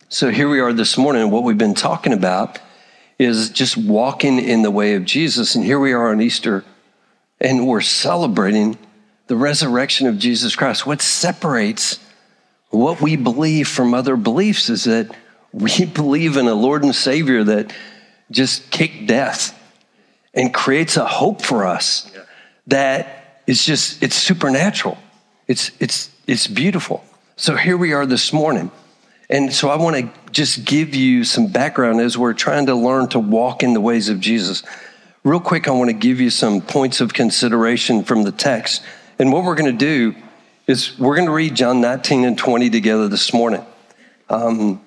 So here we are this morning, and what we've been talking about is just walking in the way of Jesus. And here we are on Easter, and we're celebrating the resurrection of Jesus Christ. What separates what we believe from other beliefs is that we believe in a Lord and Savior that just kicked death and creates a hope for us that is just, it's supernatural. It's beautiful. So here we are this morning. And so I want to just give you some background as we're trying to learn to walk in the ways of Jesus. Real quick, I want to give you some points of consideration from the text. And what we're going to do is we're going to read John 19 and 20 together this morning. Some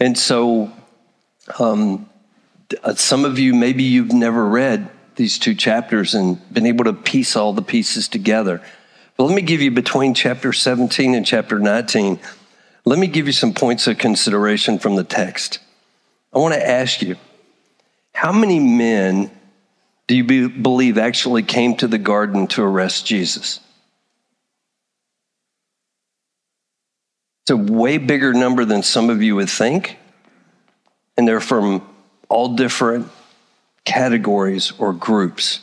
of you, maybe you've never read these two chapters and been able to piece all the pieces together. But let me give you between chapter 17 and chapter 19, let me give you some points of consideration from the text. I want to ask you, how many men do you believe actually came to the garden to arrest Jesus? It's a way bigger number than some of you would think. And they're from all different categories or groups.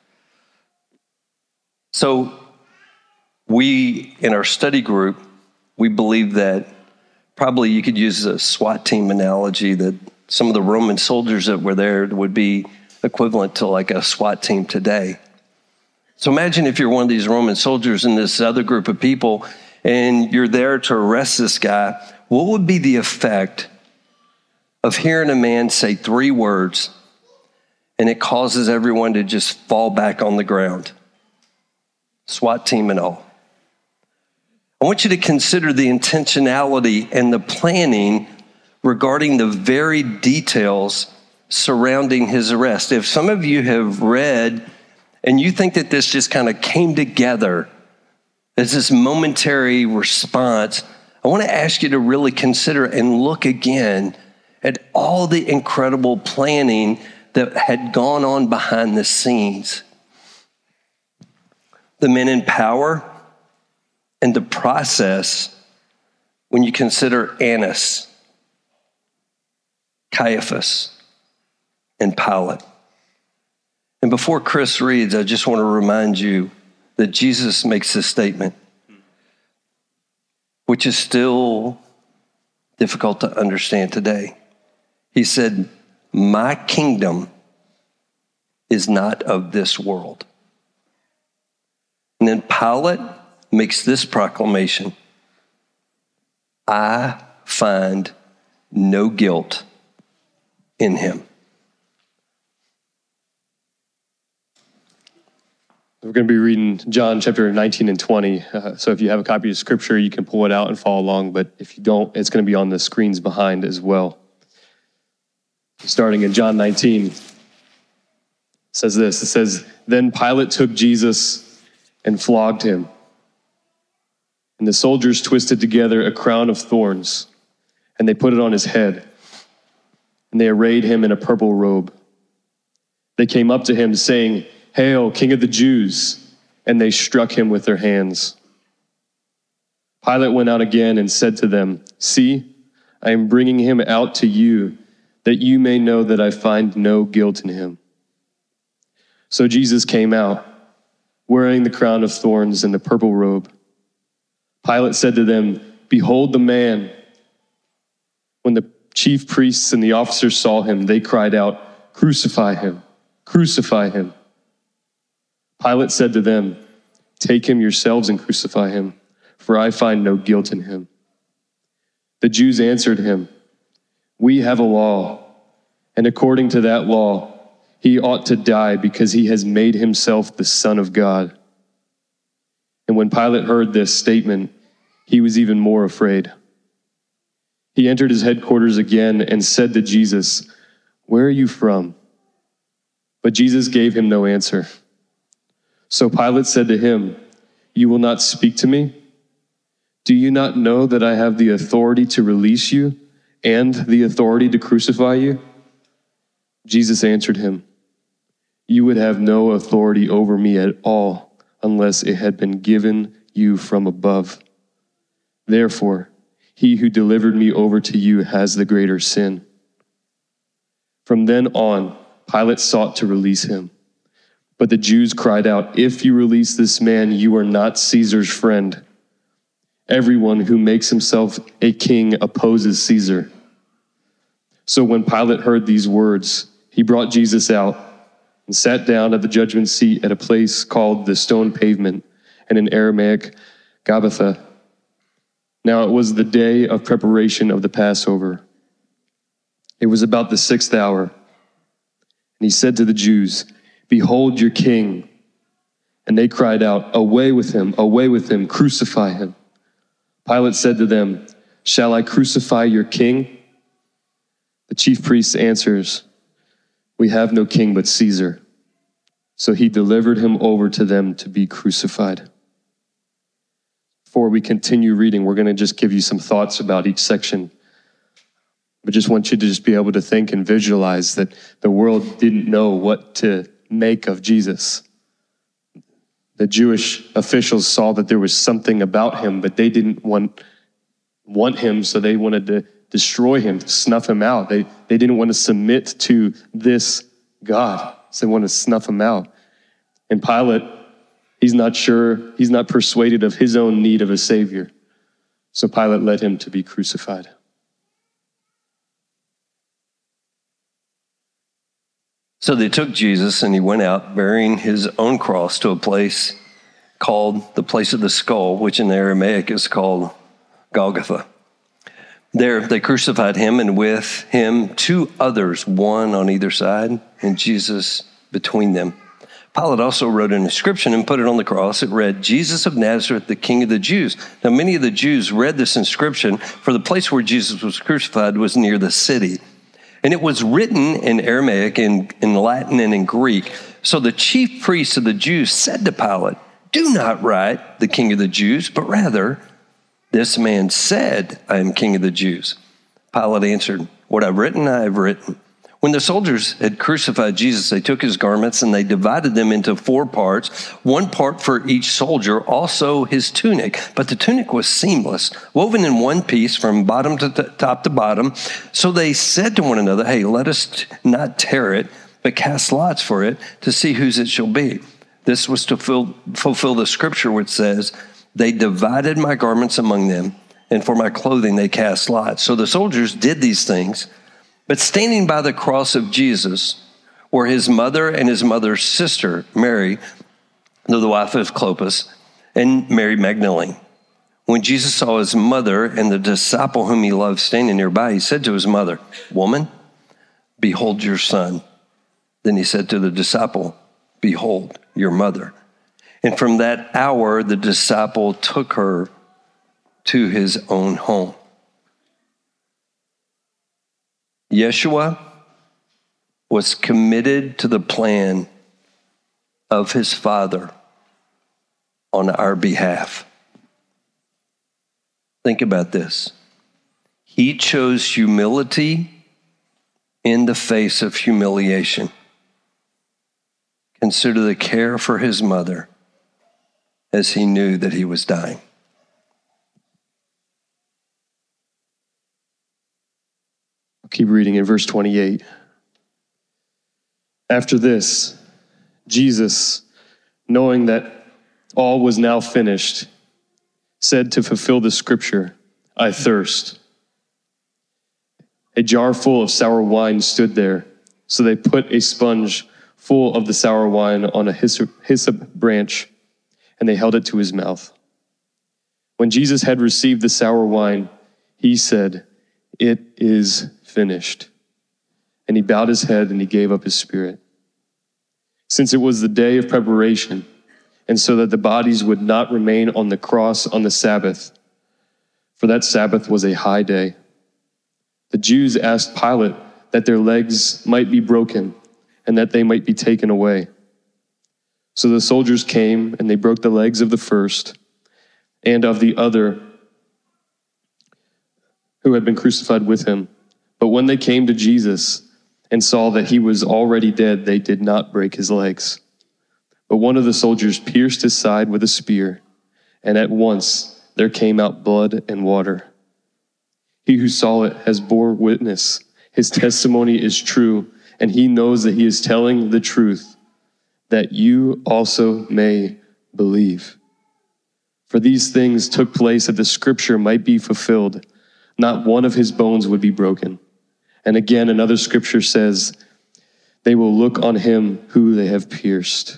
So we, in our study group, we believe that probably you could use a SWAT team analogy, that some of the Roman soldiers that were there would be equivalent to like a SWAT team today. So imagine if you're one of these Roman soldiers in this other group of people and you're there to arrest this guy. What would be the effect of hearing a man say 3 words and it causes everyone to just fall back on the ground? SWAT team and all. I want you to consider the intentionality and the planning regarding the very details surrounding his arrest. If some of you have read and you think that this just kind of came together as this momentary response, I want to ask you to really consider and look again at all the incredible planning that had gone on behind the scenes. The men in power and the process when you consider Annas, Caiaphas, and Pilate. And before Chris reads, I just want to remind you that Jesus makes this statement, which is still difficult to understand today. He said, "My kingdom is not of this world." And then Pilate makes this proclamation, "I find no guilt in him." We're going to be reading John chapter 19 and 20. So if you have a copy of Scripture, you can pull it out and follow along. But if you don't, it's going to be on the screens behind as well. Starting in John 19, it says this. It says, "Then Pilate took Jesus and flogged him. And the soldiers twisted together a crown of thorns, and they put it on his head. And they arrayed him in a purple robe. They came up to him saying, 'Hail, King of the Jews!' And they struck him with their hands. Pilate went out again and said to them, 'See, I am bringing him out to you, that you may know that I find no guilt in him.' So Jesus came out, wearing the crown of thorns and the purple robe. Pilate said to them, 'Behold the man.' When the chief priests and the officers saw him, they cried out, 'Crucify him! Crucify him!' Pilate said to them, 'Take him yourselves and crucify him, for I find no guilt in him.' The Jews answered him, 'We have a law, and according to that law, he ought to die because he has made himself the Son of God.' And when Pilate heard this statement, he was even more afraid. He entered his headquarters again and said to Jesus, 'Where are you from?' But Jesus gave him no answer. So Pilate said to him, 'You will not speak to me? Do you not know that I have the authority to release you and the authority to crucify you?' Jesus answered him, 'You would have no authority over me at all unless it had been given you from above. Therefore, he who delivered me over to you has the greater sin." From then on, Pilate sought to release him. But the Jews cried out, "If you release this man, you are not Caesar's friend. Everyone who makes himself a king opposes Caesar." So when Pilate heard these words, he brought Jesus out and sat down at the judgment seat at a place called the Stone Pavement, and in Aramaic, Gabbatha. Now it was the day of preparation of the Passover. It was about the 6th hour. And he said to the Jews, "Behold your king." And they cried out, away with him, crucify him." Pilate said to them, "Shall I crucify your king?" The chief priest answers, "We have no king but Caesar." So he delivered him over to them to be crucified. Before we continue reading, we're going to just give you some thoughts about each section. I just want you to just be able to think and visualize that the world didn't know what to make of Jesus. The Jewish officials saw that there was something about him, but they didn't want him, so they wanted to destroy him, to snuff him out. They didn't want to submit to this God, so they wanted to snuff him out. And Pilate, he's not persuaded of his own need of a savior. So Pilate led him to be crucified. So they took Jesus, and he went out bearing his own cross to a place called the place of the skull, which in Aramaic is called Golgotha. There they crucified him, and with him 2 others, one on either side, and Jesus between them. Pilate also wrote an inscription and put it on the cross. It read, "Jesus of Nazareth, the King of the Jews." Now many of the Jews read this inscription, for the place where Jesus was crucified was near the city. And it was written in Aramaic, in Latin, and in Greek. So the chief priests of the Jews said to Pilate, "Do not write the King of the Jews, but rather, this man said, 'I am King of the Jews.'" Pilate answered, "What I've written, I have written." When the soldiers had crucified Jesus, they took his garments and they divided them into 4 parts, 1 part for each soldier, also his tunic. But the tunic was seamless, woven in one piece from bottom to top to bottom. So they said to one another, "Hey, let us not tear it, but cast lots for it to see whose it shall be." This was to fulfill the scripture which says, "They divided my garments among them, and for my clothing they cast lots." So the soldiers did these things. But standing by the cross of Jesus were his mother and his mother's sister, Mary, the wife of Clopas, and Mary Magdalene. When Jesus saw his mother and the disciple whom he loved standing nearby, he said to his mother, "Woman, behold your son." Then he said to the disciple, "Behold your mother." And from that hour, the disciple took her to his own home. Yeshua was committed to the plan of his Father on our behalf. Think about this. He chose humility in the face of humiliation. Consider the care for his mother as he knew that he was dying. Keep reading in verse 28. After this, Jesus, knowing that all was now finished, said to fulfill the scripture, "I thirst." A jar full of sour wine stood there, so they put a sponge full of the sour wine on a hyssop branch, and they held it to his mouth. When Jesus had received the sour wine, he said, "It is finished." And he bowed his head and he gave up his spirit. Since it was the day of preparation, and so that the bodies would not remain on the cross on the Sabbath, for that Sabbath was a high day, the Jews asked Pilate that their legs might be broken and that they might be taken away. So the soldiers came and they broke the legs of the first and of the other who had been crucified with him. But when they came to Jesus and saw that he was already dead, they did not break his legs. But one of the soldiers pierced his side with a spear, and at once there came out blood and water. He who saw it has borne witness. His testimony is true, and he knows that he is telling the truth, that you also may believe. For these things took place that the scripture might be fulfilled. Not one of his bones would be broken. And again, another scripture says, they will look on him who they have pierced.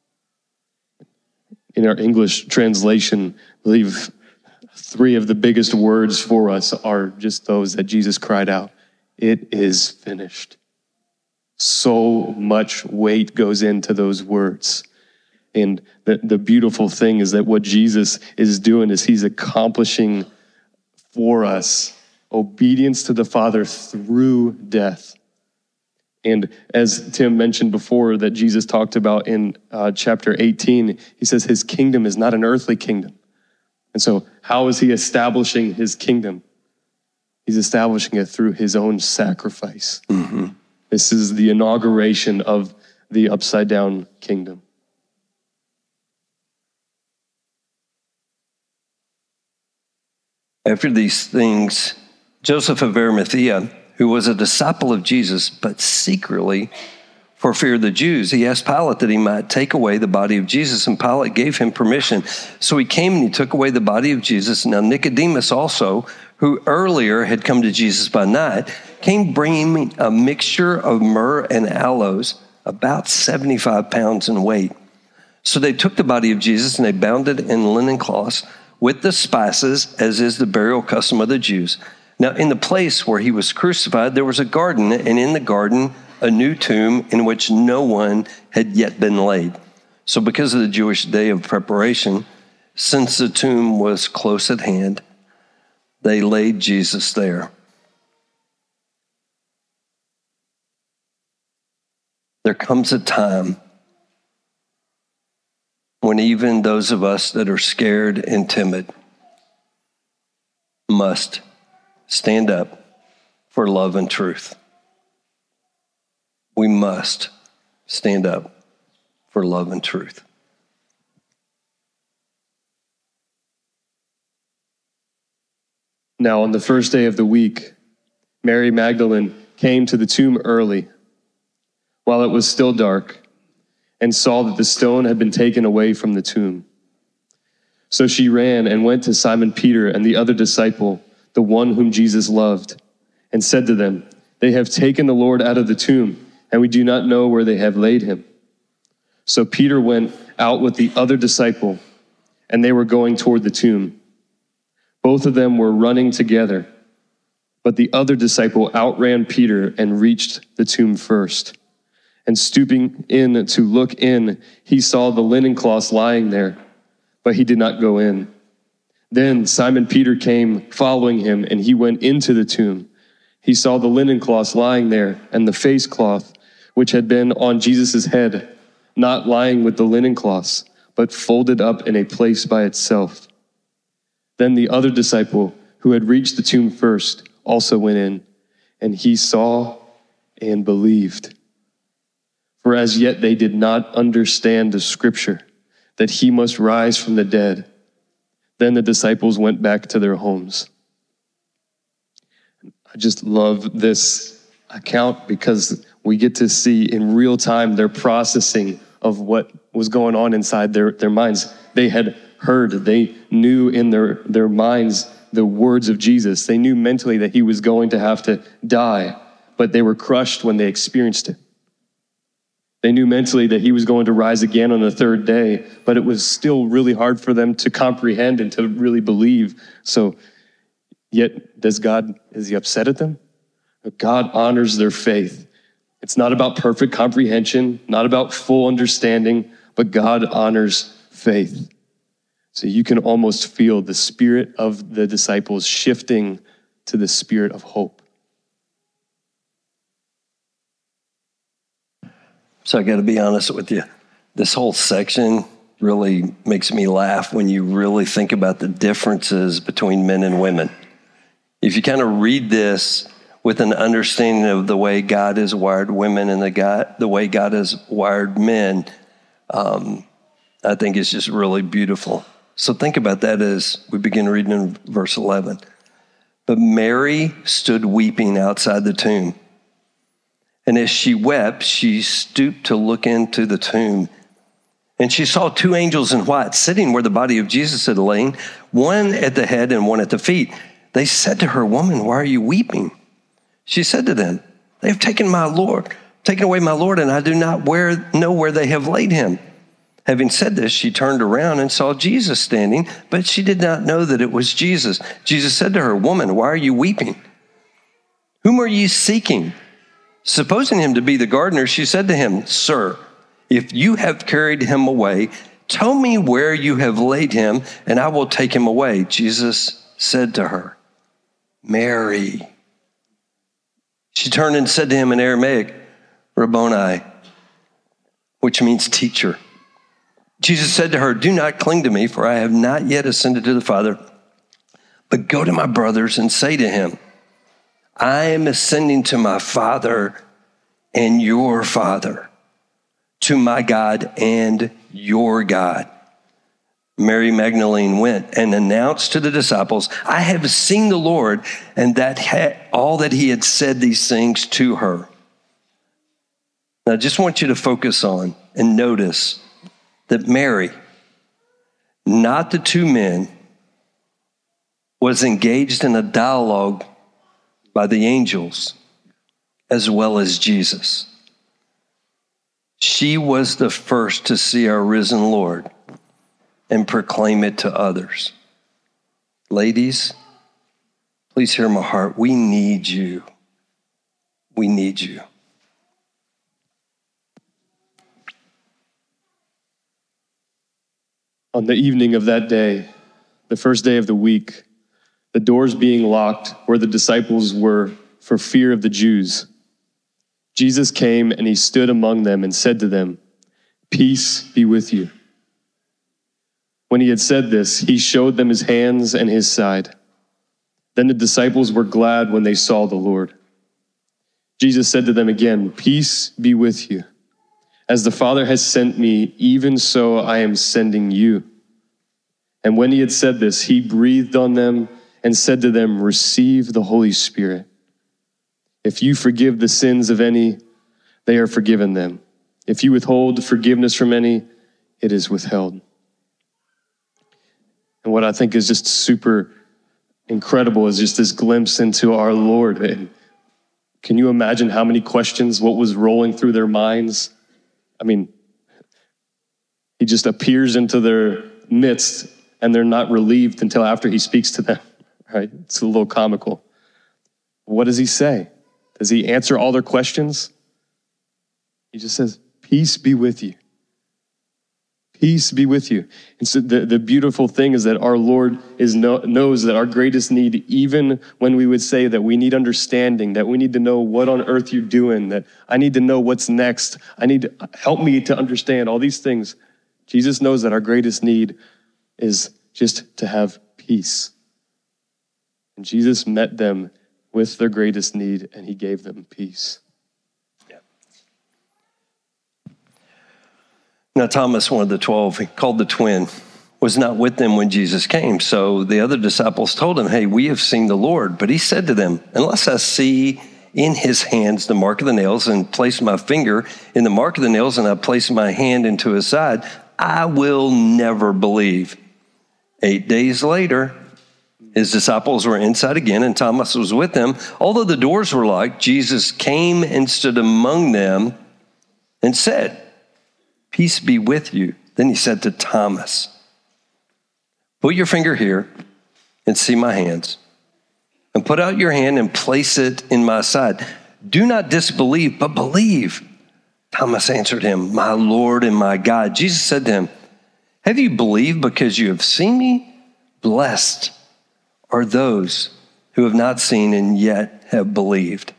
In our English translation, I believe 3 of the biggest words for us are just those that Jesus cried out, "It is finished." So much weight goes into those words. And the beautiful thing is that what Jesus is doing is he's accomplishing for us obedience to the Father through death. And as Tim mentioned before, that Jesus talked about in chapter 18, he says his kingdom is not an earthly kingdom. And so how is he establishing his kingdom? He's establishing it through his own sacrifice. Mm-hmm. This is the inauguration of the upside down kingdom. After these things, Joseph of Arimathea, who was a disciple of Jesus, but secretly for fear of the Jews, he asked Pilate that he might take away the body of Jesus, and Pilate gave him permission. So he came and he took away the body of Jesus. Now Nicodemus also, who earlier had come to Jesus by night, came bringing a mixture of myrrh and aloes, about 75 pounds in weight. So they took the body of Jesus and they bound it in linen cloths with the spices, as is the burial custom of the Jews. Now, in the place where he was crucified, there was a garden, and in the garden, a new tomb in which no one had yet been laid. So because of the Jewish day of preparation, since the tomb was close at hand, they laid Jesus there. There comes a time when even those of us that are scared and timid must stand up for love and truth. We must stand up for love and truth. Now, on the first day of the week, Mary Magdalene came to the tomb early, while it was still dark, and saw that the stone had been taken away from the tomb. So she ran and went to Simon Peter and the other disciple, the one whom Jesus loved, and said to them, "They have taken the Lord out of the tomb, and we do not know where they have laid him." So Peter went out with the other disciple, and they were going toward the tomb. Both of them were running together, but the other disciple outran Peter and reached the tomb first. And stooping in to look in, he saw the linen cloths lying there, but he did not go in. Then Simon Peter came following him, and he went into the tomb. He saw the linen cloths lying there, and the face cloth, which had been on Jesus' head, not lying with the linen cloths, but folded up in a place by itself. Then the other disciple, who had reached the tomb first, also went in, and he saw and believed. For as yet they did not understand the scripture, that he must rise from the dead. Then the disciples went back to their homes. I just love this account because we get to see in real time their processing of what was going on inside their minds. They had heard, they knew in their minds the words of Jesus. They knew mentally that he was going to have to die, but they were crushed when they experienced it. They knew mentally that he was going to rise again on the third day, but it was still really hard for them to comprehend and to really believe. So, yet, is he upset at them? God honors their faith. It's not about perfect comprehension, not about full understanding, but God honors faith. So you can almost feel the spirit of the disciples shifting to the spirit of hope. So I got to be honest with you. This whole section really makes me laugh when you really think about the differences between men and women. If you kind of read this with an understanding of the way God has wired women and the way God has wired men, I think it's just really beautiful. So think about that as we begin reading in verse 11. But Mary stood weeping outside the tomb. And as she wept, she stooped to look into the tomb. And she saw two angels in white sitting where the body of Jesus had lain, one at the head and one at the feet. They said to her, "Woman, why are you weeping?" She said to them, "They have taken away my Lord, and I do not know where they have laid him." Having said this, she turned around and saw Jesus standing, but she did not know that it was Jesus. Jesus said to her, "Woman, why are you weeping? Whom are you seeking?" Supposing him to be the gardener, she said to him, "Sir, if you have carried him away, tell me where you have laid him, and I will take him away." Jesus said to her, "Mary." She turned and said to him in Aramaic, "Rabboni," which means teacher. Jesus said to her, "Do not cling to me, for I have not yet ascended to the Father, but go to my brothers and say to him, I am ascending to my Father and your Father, to my God and your God." Mary Magdalene went and announced to the disciples, "I have seen the Lord," and all that he had said these things to her. Now, I just want you to focus on and notice that Mary, not the two men, was engaged in a dialogue by the angels as well as Jesus. She was the first to see our risen Lord and proclaim it to others. Ladies, please hear my heart. We need you. We need you. On the evening of that day, the first day of the week, the doors being locked where the disciples were for fear of the Jews, Jesus came and he stood among them and said to them, "Peace be with you." When he had said this, he showed them his hands and his side. Then the disciples were glad when they saw the Lord. Jesus said to them again, "Peace be with you. As the Father has sent me, even so I am sending you." And when he had said this, he breathed on them and said to them, "Receive the Holy Spirit. If you forgive the sins of any, they are forgiven them. If you withhold forgiveness from any, it is withheld." And what I think is just super incredible is just this glimpse into our Lord. And can you imagine how many questions, what was rolling through their minds? I mean, he just appears into their midst and they're not relieved until after he speaks to them, right? It's a little comical. What does he say? Does he answer all their questions? He just says, "Peace be with you. Peace be with you." And so the beautiful thing is that our Lord knows that our greatest need, even when we would say that we need understanding, that we need to know what on earth you're doing, that I need to know what's next, help me to understand all these things. Jesus knows that our greatest need is just to have peace. And Jesus met them with their greatest need, and he gave them peace. Now, Thomas, one of the 12, called the twin, was not with them when Jesus came. So the other disciples told him, "Hey, we have seen the Lord." But he said to them, "Unless I see in his hands the mark of the nails and place my finger in the mark of the nails and I place my hand into his side, I will never believe." 8 days later, his disciples were inside again and Thomas was with them. Although the doors were locked, Jesus came and stood among them and said, "Peace be with you." Then he said to Thomas, "Put your finger here and see my hands, and put out your hand and place it in my side. Do not disbelieve, but believe." Thomas answered him, "My Lord and my God." Jesus said to him, "Have you believed because you have seen me? Blessed are those who have not seen and yet have believed."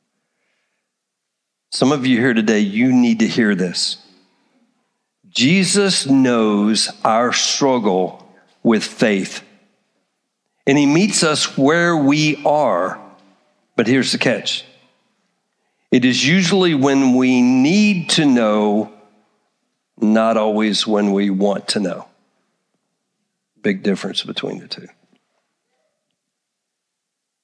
Some of you here today, you need to hear this. Jesus knows our struggle with faith, and he meets us where we are. But here's the catch. It is usually when we need to know, not always when we want to know. Big difference between the two.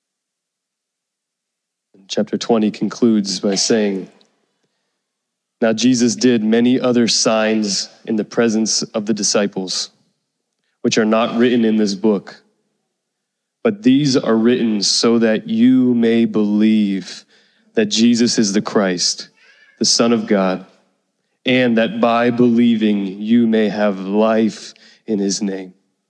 Chapter 20 concludes by saying, "Now Jesus did many other signs in the presence of the disciples, which are not written in this book. But these are written so that you may believe that Jesus is the Christ, the Son of God, and that by believing you may have life in his name."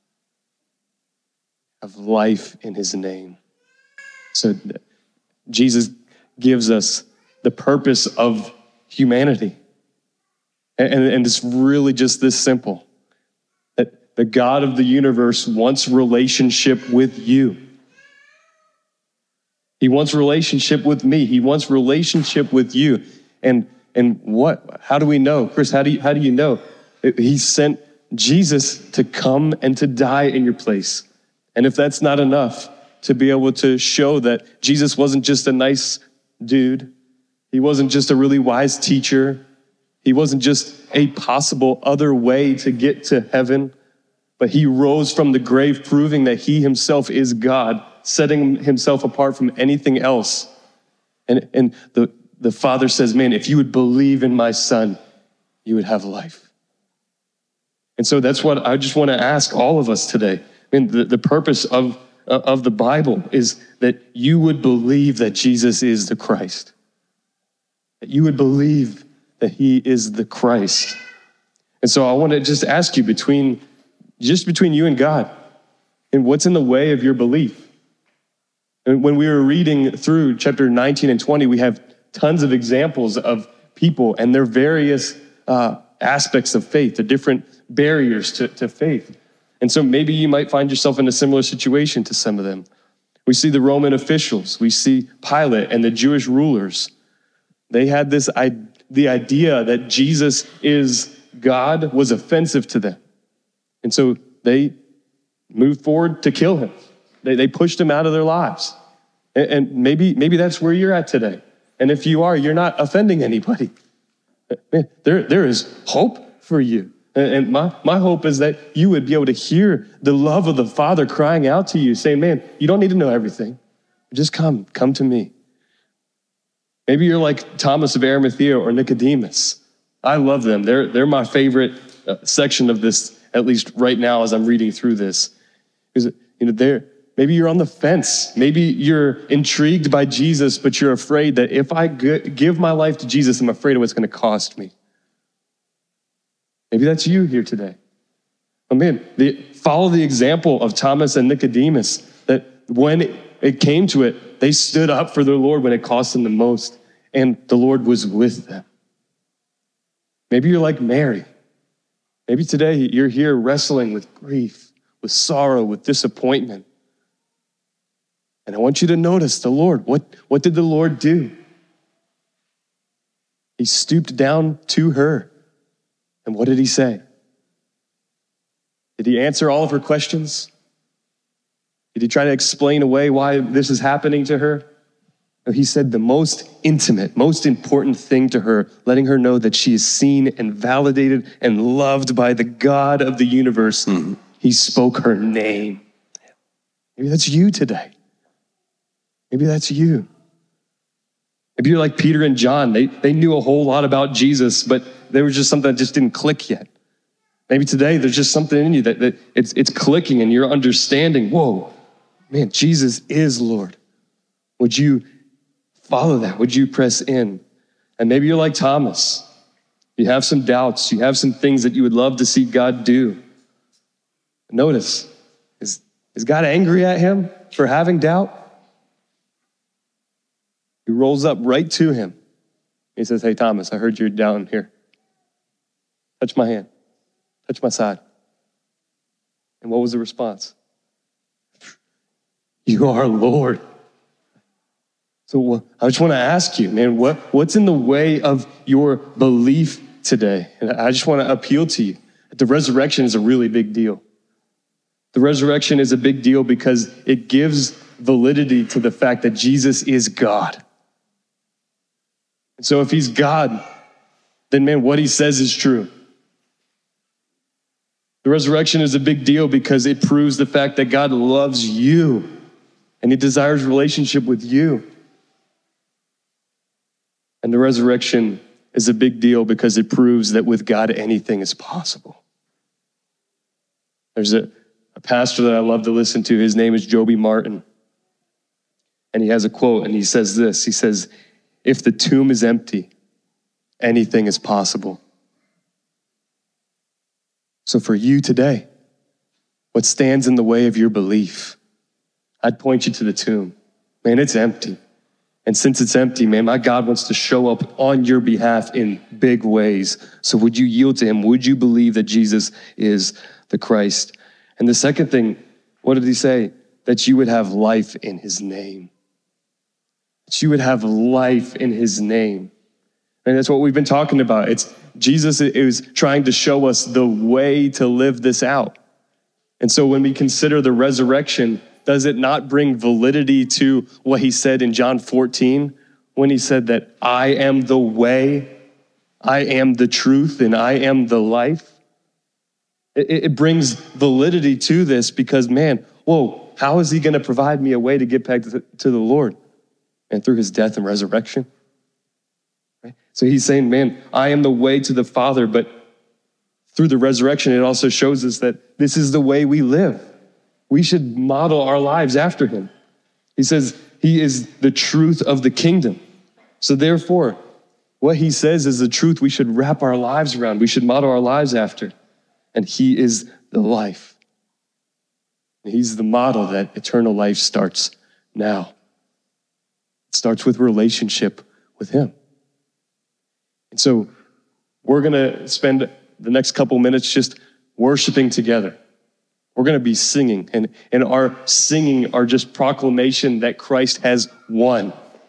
Have life in his name. So Jesus gives us the purpose of humanity. And it's really just this simple. That the God of the universe wants relationship with you. He wants relationship with me. He wants relationship with you. And what? How do we know? Chris, how do you know? He sent Jesus to come and to die in your place. And if that's not enough, to be able to show that Jesus wasn't just a nice dude. He wasn't just a really wise teacher. He wasn't just a possible other way to get to heaven, but he rose from the grave, proving that he himself is God, setting himself apart from anything else. And the Father says, man, if you would believe in my Son, you would have life. And so that's what I just want to ask all of us today. I mean, the purpose of the Bible is that you would believe that Jesus is the Christ. That you would believe that he is the Christ. And so I want to just ask you between you and God, and what's in the way of your belief? And when we were reading through chapter 19 and 20, we have tons of examples of people and their various aspects of faith, the different barriers to faith. And so maybe you might find yourself in a similar situation to some of them. We see the Roman officials. We see Pilate and the Jewish rulers. They had the idea that Jesus is God was offensive to them. And so they moved forward to kill him. They pushed him out of their lives. And maybe that's where you're at today. And if you are, you're not offending anybody. Man, there is hope for you. And my hope is that you would be able to hear the love of the Father crying out to you, saying, man, you don't need to know everything. Just come to me. Maybe you're like Thomas of Arimathea or Nicodemus. I love them. They're my favorite section of this, at least right now as I'm reading through this. Because maybe you're on the fence. Maybe you're intrigued by Jesus, but you're afraid that if I give my life to Jesus, I'm afraid of what's going to cost me. Maybe that's you here today. Oh man, follow the example of Thomas and Nicodemus, that when it came to it, they stood up for their Lord when it cost them the most, and the Lord was with them. Maybe you're like Mary. Maybe today you're here wrestling with grief, with sorrow, with disappointment. And I want you to notice the Lord. What did the Lord do? He stooped down to her. And what did he say? Did he answer all of her questions? Did he try to explain away why this is happening to her? No, he said the most intimate, most important thing to her, letting her know that she is seen and validated and loved by the God of the universe. Mm-hmm. He spoke her name. Maybe that's you today. Maybe that's you. Maybe you're like Peter and John. They knew a whole lot about Jesus, but there was just something that just didn't click yet. Maybe today there's just something in you that it's clicking and you're understanding, whoa, man, Jesus is Lord. Would you follow that? Would you press in? And maybe you're like Thomas. You have some doubts. You have some things that you would love to see God do. Notice, is God angry at him for having doubt? He rolls up right to him. He says, hey, Thomas, I heard you're down here. Touch my hand. Touch my side. And what was the response? You are Lord. So I just want to ask you, man, what's in the way of your belief today? And I just want to appeal to you. The resurrection is a really big deal. The resurrection is a big deal because it gives validity to the fact that Jesus is God. And so if he's God, then man, what he says is true. The resurrection is a big deal because it proves the fact that God loves you and he desires relationship with you. And the resurrection is a big deal because it proves that with God, anything is possible. There's a pastor that I love to listen to. His name is Joby Martin. And he has a quote, and he says this. He says, "If the tomb is empty, anything is possible." So for you today, what stands in the way of your belief? I'd point you to the tomb. Man, it's empty. And since it's empty, man, my God wants to show up on your behalf in big ways. So would you yield to him? Would you believe that Jesus is the Christ? And the second thing, what did he say? That you would have life in his name. That you would have life in his name. And that's what we've been talking about. It's Jesus is trying to show us the way to live this out. And so when we consider the resurrection, does it not bring validity to what he said in John 14 when he said that I am the way, I am the truth, and I am the life? It brings validity to this because, man, whoa, how is he going to provide me a way to get back to the Lord? And through his death and resurrection. Right? So he's saying, man, I am the way to the Father, but through the resurrection, it also shows us that this is the way we live. We should model our lives after him. He says he is the truth of the kingdom. So therefore, what he says is the truth we should wrap our lives around. We should model our lives after. And he is the life. And he's the model that eternal life starts now. It starts with relationship with him. And so we're going to spend the next couple minutes just worshiping together. We're going to be singing, and our singing are just proclamation that Christ has won.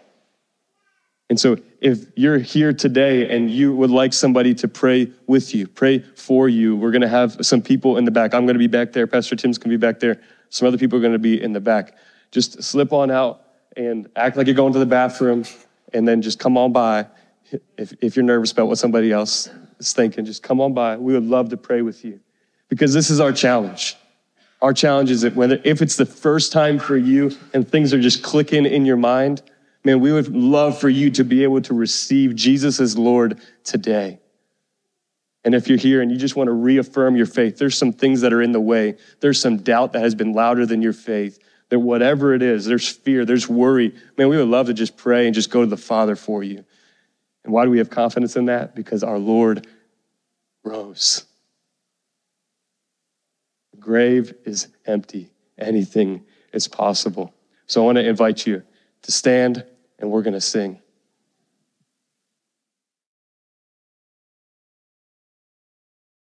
And so if you're here today and you would like somebody to pray with you, pray for you, we're going to have some people in the back. I'm going to be back there. Pastor Tim's going to be back there. Some other people are going to be in the back. Just slip on out and act like you're going to the bathroom, and then just come on by. If you're nervous about what somebody else is thinking, just come on by. We would love to pray with you because this is our challenge. Our challenge is that if it's the first time for you and things are just clicking in your mind, man, we would love for you to be able to receive Jesus as Lord today. And if you're here and you just want to reaffirm your faith, there's some things that are in the way. There's some doubt that has been louder than your faith. That whatever it is, there's fear, there's worry. Man, we would love to just pray and just go to the Father for you. And why do we have confidence in that? Because our Lord rose. The grave is empty. Anything is possible. So I want to invite you to stand, and we're going to sing.